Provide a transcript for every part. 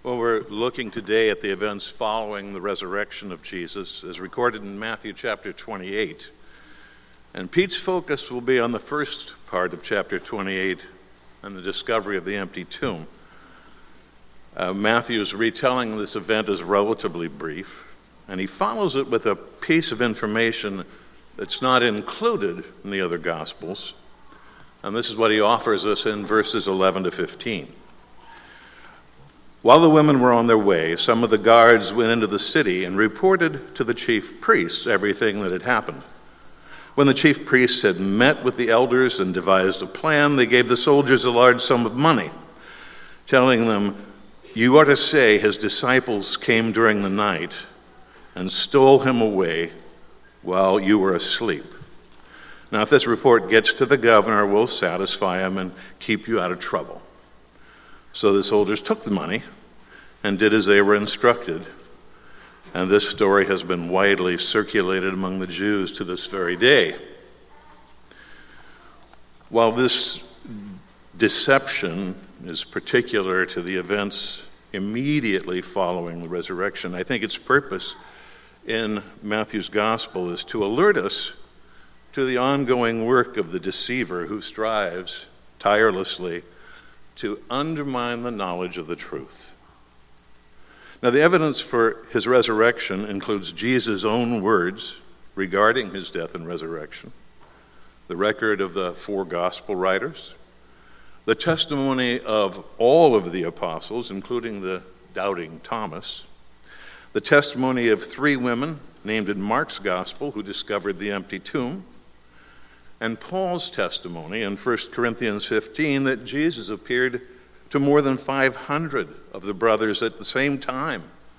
Well, we're looking today at the events following the resurrection of Jesus, as recorded in Matthew chapter 28. And Pete's focus will be on the first part of chapter 28 and the discovery of the empty tomb. Matthew's retelling this event is relatively brief, and he follows it with a piece of information that's not included in the other Gospels. And this is what he offers us in verses 11 to 15. While the women were on their way, some of the guards went into the city and reported to the chief priests everything that had happened. When the chief priests had met with the elders and devised a plan, they gave the soldiers a large sum of money, telling them, "You are to say his disciples came during the night and stole him away while you were asleep. Now, if this report gets to the governor, we'll satisfy him and keep you out of trouble." So the soldiers took the money and did as they were instructed. And this story has been widely circulated among the Jews to this very day. While this deception is particular to the events immediately following the resurrection, I think its purpose in Matthew's gospel is to alert us to the ongoing work of the deceiver who strives tirelessly to undermine the knowledge of the truth. Now, the evidence for his resurrection includes Jesus' own words regarding his death and resurrection, the record of the four gospel writers, the testimony of all of the apostles, including the doubting Thomas, the testimony of three women named in Mark's gospel who discovered the empty tomb, and Paul's testimony in 1 Corinthians 15 that Jesus appeared to more than 500 of the brothers at the same time,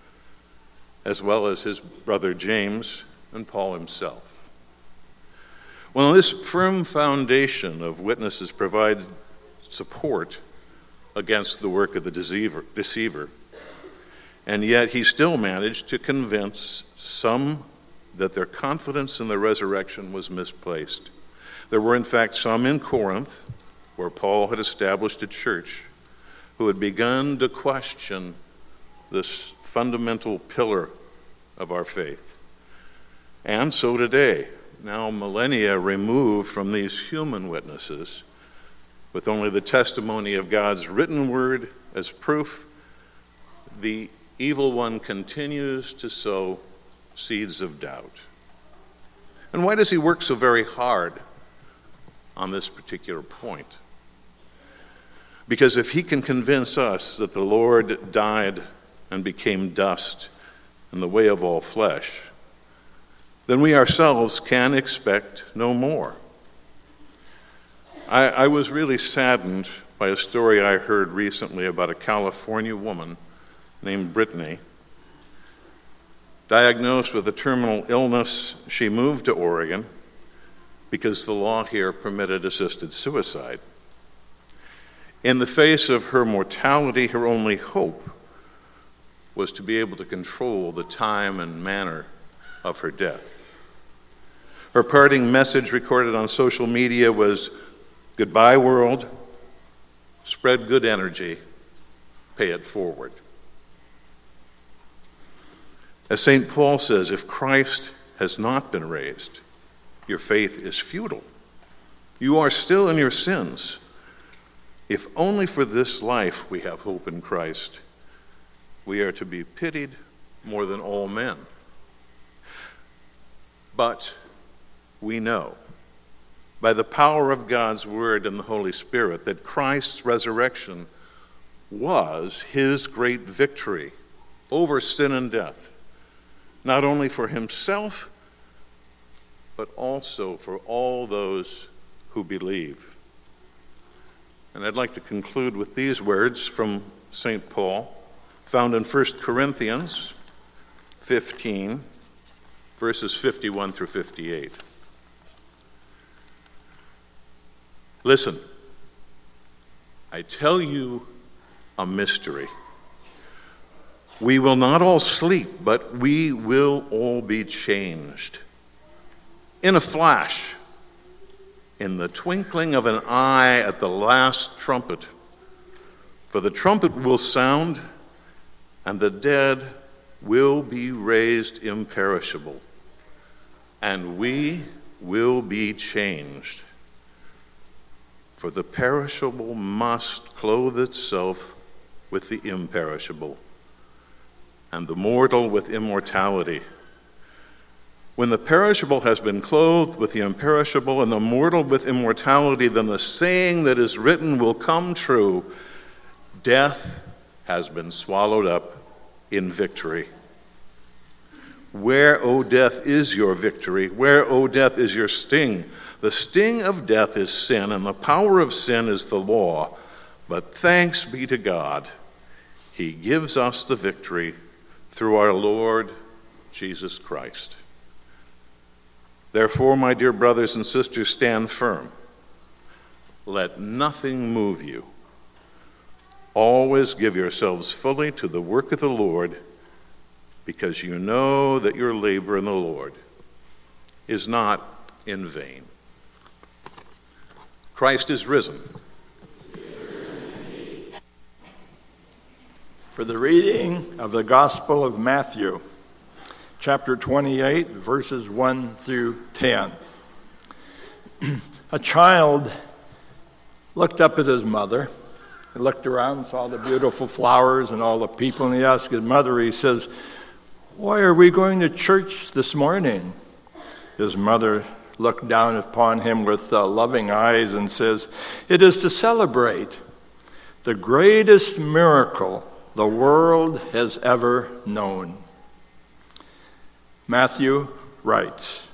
as well as his brother James and Paul himself. Well, this firm foundation of witnesses provides support against the work of the deceiver, and yet he still managed to convince some that their confidence in the resurrection was misplaced. There were, in fact, some in Corinth, where Paul had established a church, who had begun to question this fundamental pillar of our faith. And so today, now millennia removed from these human witnesses, with only the testimony of God's written word as proof, the evil one continues to sow seeds of doubt. And why does he work so very hard on this particular point? Because if he can convince us that the Lord died and became dust in the way of all flesh, then we ourselves can expect no more. I was really saddened by a story I heard recently about a California woman named Brittany. Diagnosed with a terminal illness, she moved to Oregon because the law here permitted assisted suicide. In the face of her mortality, her only hope was to be able to control the time and manner of her death. Her parting message recorded on social media was, "Goodbye, world. Spread good energy. Pay it forward." As St. Paul says, if Christ has not been raised, your faith is futile. You are still in your sins. If only for this life we have hope in Christ, we are to be pitied more than all men. But we know, by the power of God's word and the Holy Spirit, that Christ's resurrection was his great victory over sin and death, not only for himself, but also for all those who believe. And I'd like to conclude with these words from St. Paul, found in 1 Corinthians 15, verses 51 through 58. Listen, I tell you a mystery. We will not all sleep, but we will all be changed. In a flash, in the twinkling of an eye, at the last trumpet. For the trumpet will sound, and the dead will be raised imperishable, and we will be changed. For the perishable must clothe itself with the imperishable, and the mortal with immortality. When the perishable has been clothed with the imperishable, and the mortal with immortality, then the saying that is written will come true: death has been swallowed up in victory. Where, O death, is your victory? Where, O death, is your sting? The sting of death is sin, and the power of sin is the law. But thanks be to God, he gives us the victory through our Lord Jesus Christ. Therefore, my dear brothers and sisters, stand firm. Let nothing move you. Always give yourselves fully to the work of the Lord, because you know that your labor in the Lord is not in vain. Christ is risen. For the reading of the Gospel of Matthew, chapter 28, verses 1 through 10. A child looked up at his mother. He looked around, saw the beautiful flowers and all the people, and he asked his mother, he says, "Why are we going to church this morning?" His mother looked down upon him with loving eyes and says, "It is to celebrate the greatest miracle the world has ever known." Matthew writes,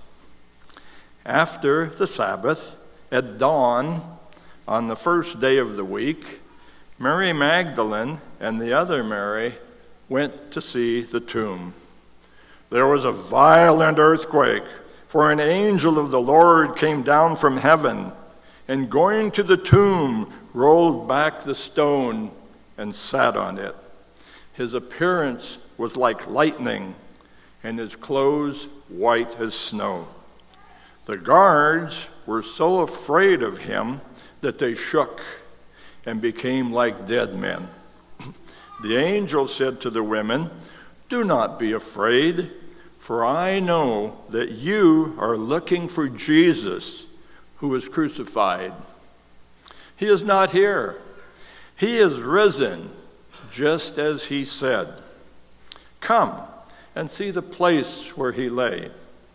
"After the Sabbath, at dawn on the first day of the week, Mary Magdalene and the other Mary went to see the tomb. There was a violent earthquake, for an angel of the Lord came down from heaven, and going to the tomb, rolled back the stone and sat on it. His appearance was like lightning, and his clothes white as snow. The guards were so afraid of him that they shook and became like dead men. The angel said to the women, 'Do not be afraid, for I know that you are looking for Jesus who was crucified. He is not here. He is risen, just as he said. Come and see the place where he lay.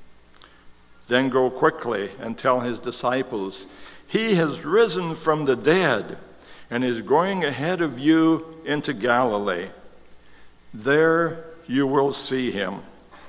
Then go quickly and tell his disciples, he has risen from the dead and is going ahead of you into Galilee. There you will see him.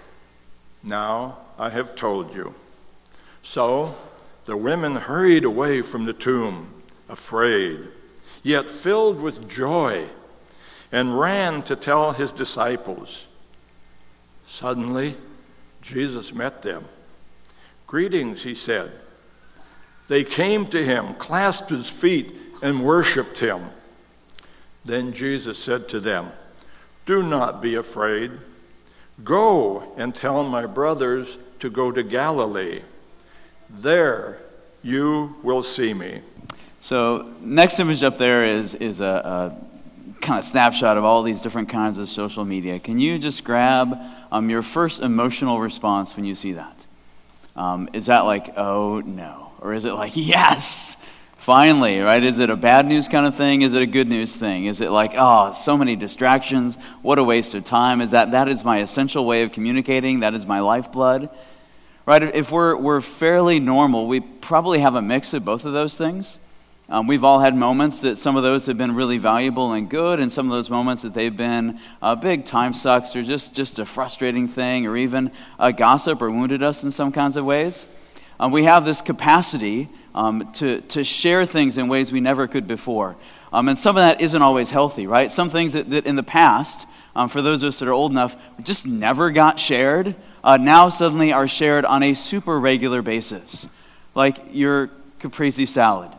Now I have told you.' So the women hurried away from the tomb, afraid, yet filled with joy, and ran to tell his disciples. Suddenly, Jesus met them. 'Greetings,' he said. They came to him, clasped his feet, and worshipped him. Then Jesus said to them, 'Do not be afraid. Go and tell my brothers to go to Galilee. There you will see me.'" So next image up there is a kind of snapshot of all these different kinds of social media. Can you just grab your first emotional response when you see that? Is that like, oh no? Or is it like, yes, finally, right? Is it a bad news kind of thing? Is it a good news thing? Is it like, oh, so many distractions, what a waste of time? Is that is my essential way of communicating? That is my lifeblood? Right? If we're fairly normal, we probably have a mix of both of those things. We've all had moments that some of those have been really valuable and good, and some of those moments that they've been big time sucks or just a frustrating thing, or even gossip or wounded us in some kinds of ways. We have this capacity to share things in ways we never could before. And some of that isn't always healthy, right? Some things that in the past, for those of us that are old enough, just never got shared, now suddenly are shared on a super regular basis. Like your caprese salad.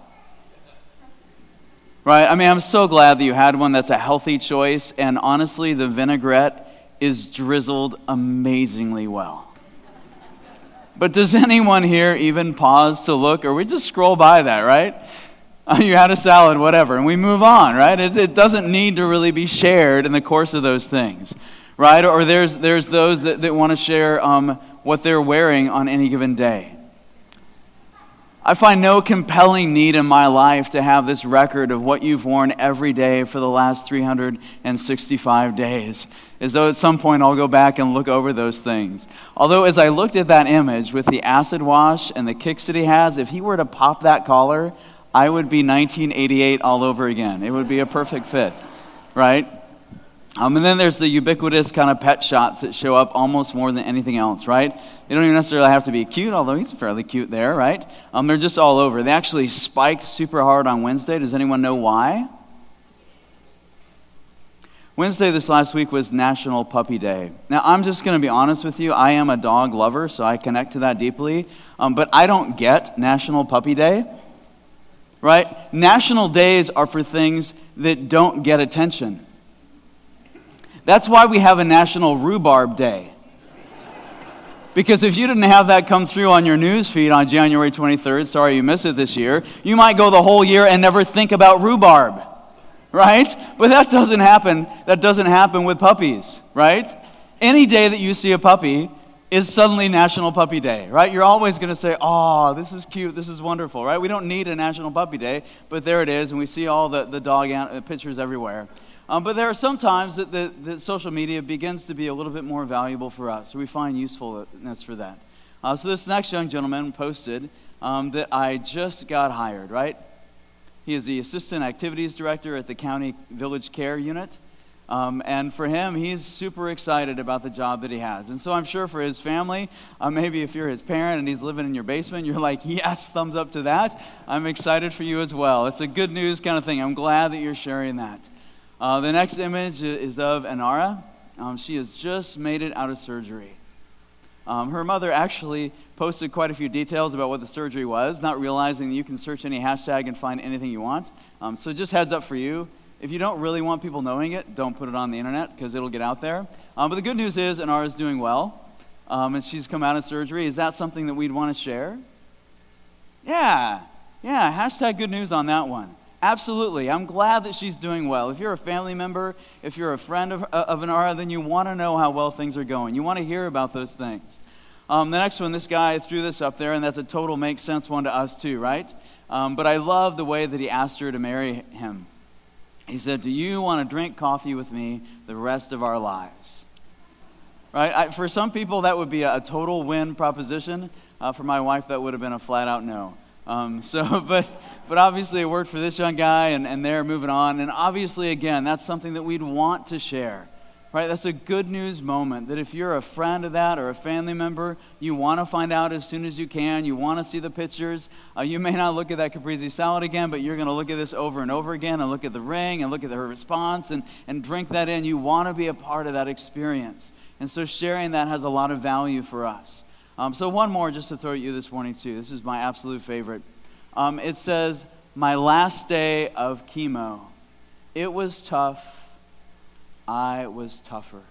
Right? I mean, I'm so glad that you had one. That's a healthy choice. And honestly, the vinaigrette is drizzled amazingly well. But does anyone here even pause to look, or we just scroll by that, right? You had a salad, whatever, and we move on, right? It doesn't need to really be shared in the course of those things, right? Or there's those that want to share what they're wearing on any given day. I find no compelling need in my life to have this record of what you've worn every day for the last 365 days, as though at some point I'll go back and look over those things. Although as I looked at that image with the acid wash and the kicks that he has, if he were to pop that collar, I would be 1988 all over again. It would be a perfect fit, right? And then there's the ubiquitous kind of pet shots that show up almost more than anything else, right? They don't even necessarily have to be cute, although he's fairly cute there, right? They're just all over. They actually spiked super hard on Wednesday. Does anyone know why? Wednesday this last week was National Puppy Day. Now, I'm just going to be honest with you. I am a dog lover, so I connect to that deeply. But I don't get National Puppy Day, right? National days are for things that don't get attention. That's why we have a National Rhubarb Day. Because if you didn't have that come through on your news feed on January 23rd, sorry you missed it this year, you might go the whole year and never think about rhubarb, right? But that doesn't happen. That doesn't happen with puppies, right? Any day that you see a puppy is suddenly National Puppy Day, right? You're always going to say, oh, this is cute, this is wonderful, right? We don't need a National Puppy Day, but there it is, and we see all the dog pictures everywhere. But there are some times that social media begins to be a little bit more valuable for us, so we find usefulness for that. So this next young gentleman posted that I just got hired, right? He is the assistant activities director at the county village care unit. And for him, he's super excited about the job that he has. And so I'm sure for his family, maybe if you're his parent and he's living in your basement, you're like, yes, thumbs up to that. I'm excited for you as well. It's a good news kind of thing. I'm glad that you're sharing that. The next image is of Anara. She has just made it out of surgery. Her mother actually posted quite a few details about what the surgery was, not realizing that you can search any hashtag and find anything you want. So just heads up for you. If you don't really want people knowing it, don't put it on the internet because it'll get out there. But the good news is Anara's doing well, and she's come out of surgery. Is that something that we'd want to share? Yeah, hashtag good news on that one. Absolutely. I'm glad that she's doing well. If you're a family member, if you're a friend of Anara, then you want to know how well things are going. You want to hear about those things. The next one, this guy threw this up there, and that's a total makes sense one to us too, right? But I love the way that he asked her to marry him. He said, do you want to drink coffee with me the rest of our lives? Right? For some people, that would be a total win proposition. For my wife, that would have been a flat-out no. But obviously it worked for this young guy, and they're moving on. And obviously, again, that's something that we'd want to share, right? That's a good news moment, that if you're a friend of that or a family member, you want to find out as soon as you can. You want to see the pictures. You may not look at that caprese salad again, but you're going to look at this over and over again and look at the ring and look at her response and drink that in. You want to be a part of that experience. And so sharing that has a lot of value for us. So one more just to throw at you this morning too. This is my absolute favorite. It says, my last day of chemo. It was tough. I was tougher.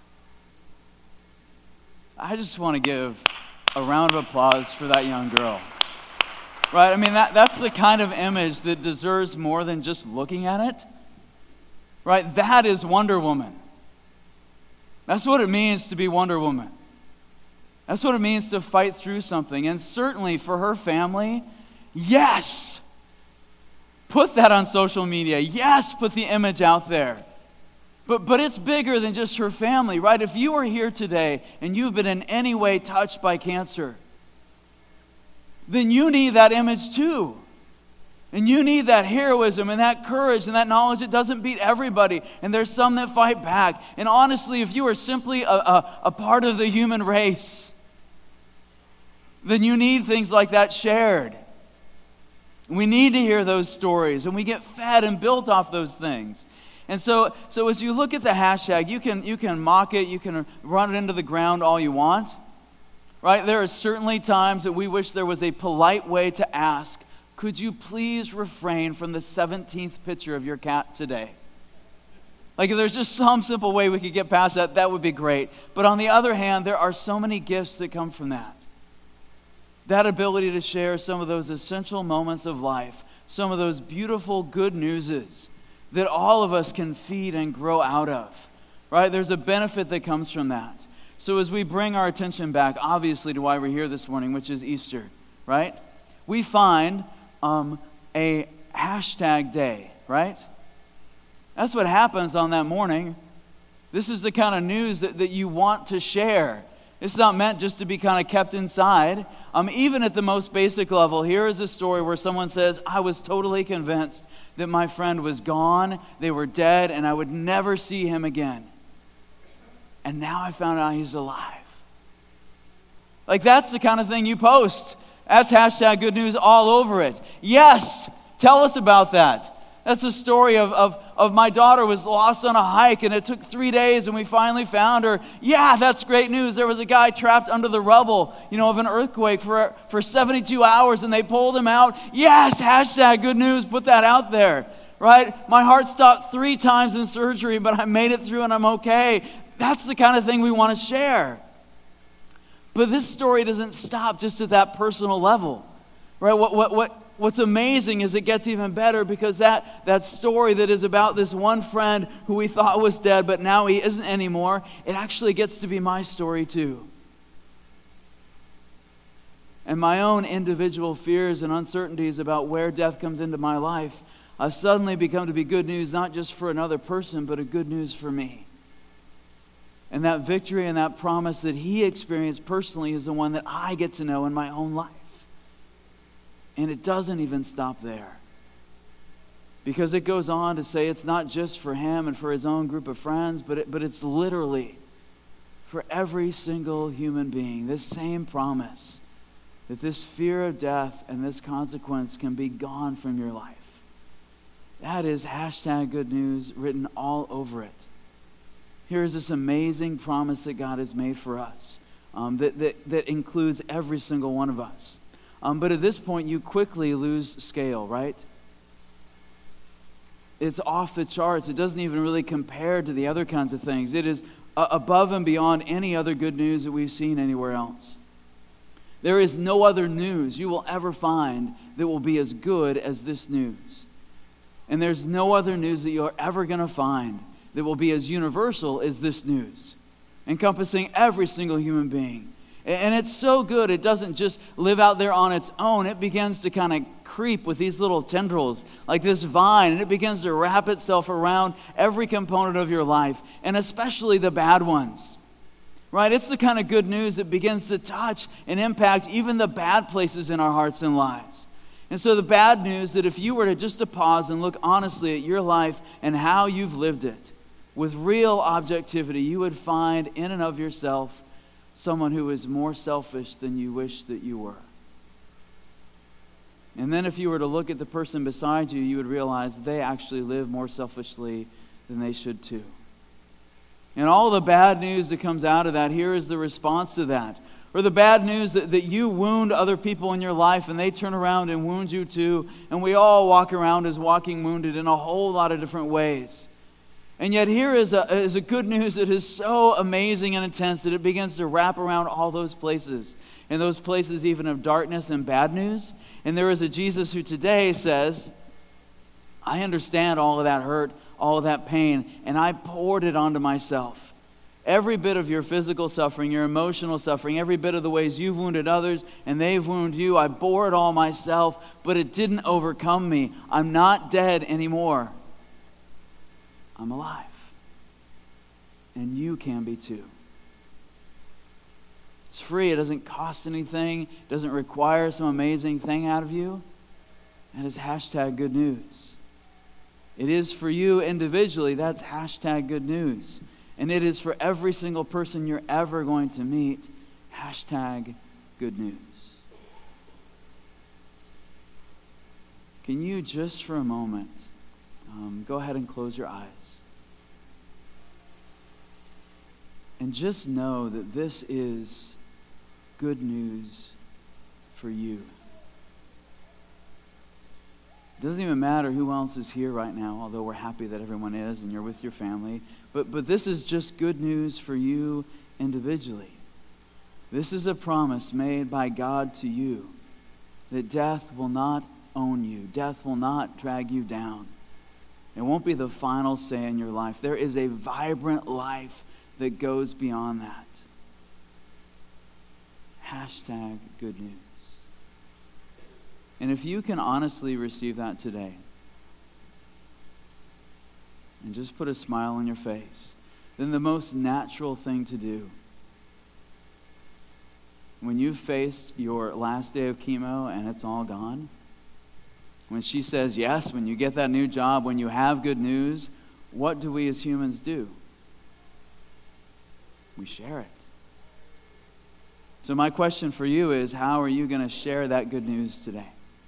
I just want to give a round of applause for that young girl. Right? I mean, that's the kind of image that deserves more than just looking at it. Right? That is Wonder Woman. That's what it means to be Wonder Woman. That's what it means to fight through something. And certainly for her family, yes, put that on social media. Yes, put the image out there. But it's bigger than just her family, right? If you are here today and you've been in any way touched by cancer, then you need that image too. And you need that heroism and that courage and that knowledge. It doesn't beat everybody. And there's some that fight back. And honestly, if you are simply a part of the human race, then you need things like that shared. We need to hear those stories, and we get fed and built off those things. And so as you look at the hashtag, you can mock it, you can run it into the ground all you want. Right? There are certainly times that we wish there was a polite way to ask, could you please refrain from the 17th picture of your cat today? Like if there's just some simple way we could get past that, that would be great. But on the other hand, there are so many gifts that come from that. That ability to share some of those essential moments of life, some of those beautiful good newses that all of us can feed and grow out of, right? There's a benefit that comes from that. So as we bring our attention back, obviously, to why we're here this morning, which is Easter, right? We find a hashtag day, right? That's what happens on that morning. This is the kind of news that you want to share. It's not meant just to be kind of kept inside. Even at the most basic level, here is a story where someone says, I was totally convinced that my friend was gone, they were dead, and I would never see him again. And now I found out he's alive. Like, that's the kind of thing you post. That's hashtag good news all over it. Yes, tell us about that. That's the story of my daughter was lost on a hike, and it took 3 days, and we finally found her. Yeah, that's great news. There was a guy trapped under the rubble, of an earthquake for 72 hours, and they pulled him out. Yes, hashtag good news. Put that out there, right? My heart stopped 3 times in surgery, but I made it through, and I'm okay. That's the kind of thing we want to share. But this story doesn't stop just at that personal level, right? What's amazing is it gets even better, because that story that is about this one friend who we thought was dead, but now he isn't anymore, it actually gets to be my story too. And my own individual fears and uncertainties about where death comes into my life suddenly become to be good news, not just for another person, but a good news for me. And that victory and that promise that he experienced personally is the one that I get to know in my own life. And it doesn't even stop there. Because it goes on to say it's not just for him and for his own group of friends, but it's literally for every single human being. This same promise that this fear of death and this consequence can be gone from your life. That is hashtag good news written all over it. Here is this amazing promise that God has made for us that includes every single one of us. But at this point, you quickly lose scale, right? It's off the charts. It doesn't even really compare to the other kinds of things. It is above and beyond any other good news that we've seen anywhere else. There is no other news you will ever find that will be as good as this news. And there's no other news that you're ever going to find that will be as universal as this news, encompassing every single human being. And it's so good, it doesn't just live out there on its own. It begins to kind of creep with these little tendrils, like this vine, and it begins to wrap itself around every component of your life, and especially the bad ones. Right? It's the kind of good news that begins to touch and impact even the bad places in our hearts and lives. And so the bad news, that if you were to just to pause and look honestly at your life and how you've lived it, with real objectivity, you would find in and of yourself someone who is more selfish than you wish that you were. And then if you were to look at the person beside you, you would realize they actually live more selfishly than they should too. And all the bad news that comes out of that, here is the response to that. Or the bad news that you wound other people in your life and they turn around and wound you too. And we all walk around as walking wounded in a whole lot of different ways. And yet here is a good news that is so amazing and intense that it begins to wrap around all those places. And those places even of darkness and bad news. And there is a Jesus who today says, I understand all of that hurt, all of that pain, and I poured it onto myself. Every bit of your physical suffering, your emotional suffering, every bit of the ways you've wounded others and they've wounded you, I bore it all myself, but it didn't overcome me. I'm not dead anymore. I'm alive. And you can be too. It's free. It doesn't cost anything. It doesn't require some amazing thing out of you. And it's hashtag good news. It is for you individually. That's hashtag good news. And it is for every single person you're ever going to meet. Hashtag good news. Can you just for a moment go ahead and close your eyes? And just know that this is good news for you. It doesn't even matter who else is here right now, although we're happy that everyone is and you're with your family. But this is just good news for you individually. This is a promise made by God to you that death will not own you. Death will not drag you down. It won't be the final say in your life. There is a vibrant life that goes beyond that. Hashtag good news. And if you can honestly receive that today, and just put a smile on your face, then the most natural thing to do, when you've faced your last day of chemo and it's all gone, when she says yes, when you get that new job, when you have good news, what do we as humans do? We share it. So my question for you is, how are you going to share that good news today?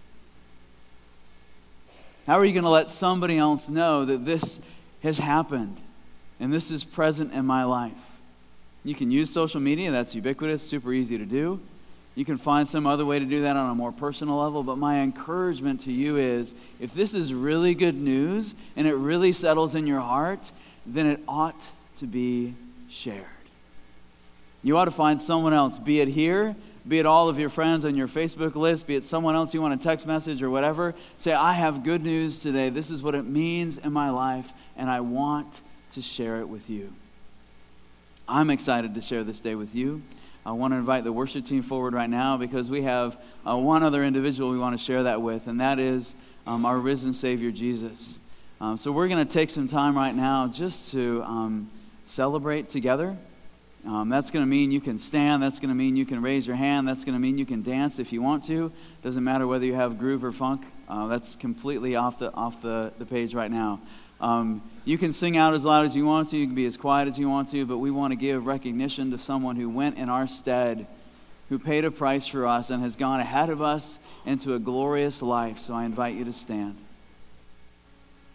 How are you going to let somebody else know that this has happened and this is present in my life? You can use social media. That's ubiquitous, super easy to do. You can find some other way to do that on a more personal level. But my encouragement to you is, if this is really good news and it really settles in your heart, then it ought to be shared. You ought to find someone else, be it here, be it all of your friends on your Facebook list, be it someone else you want to text message or whatever. Say, I have good news today. This is what it means in my life, and I want to share it with you. I'm excited to share this day with you. I want to invite the worship team forward right now because we have one other individual we want to share that with, and that is our risen Savior, Jesus. So we're going to take some time right now just to celebrate together. That's going to mean you can stand. That's going to mean you can raise your hand. That's going to mean you can dance if you want to. Doesn't matter whether you have groove or funk. That's completely off the page right now. You can sing out as loud as you want to. You can be as quiet as you want to. But we want to give recognition to someone who went in our stead, who paid a price for us and has gone ahead of us into a glorious life. So I invite you to stand.